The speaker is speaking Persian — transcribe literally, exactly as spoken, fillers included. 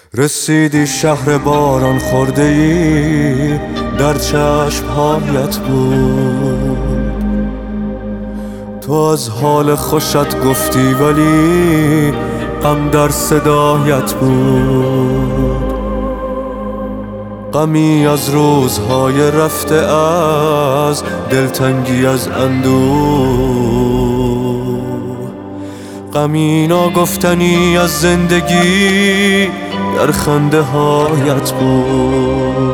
رسیدی شهر باران خورده ای، در چشمهایت بود. تو از حال خوشت گفتی ولی غم در صدایت بود. غمی از روزهای رفته، از دلتنگی از اندوه، غمی ناگفتنی از زندگی در خنده هایت بود.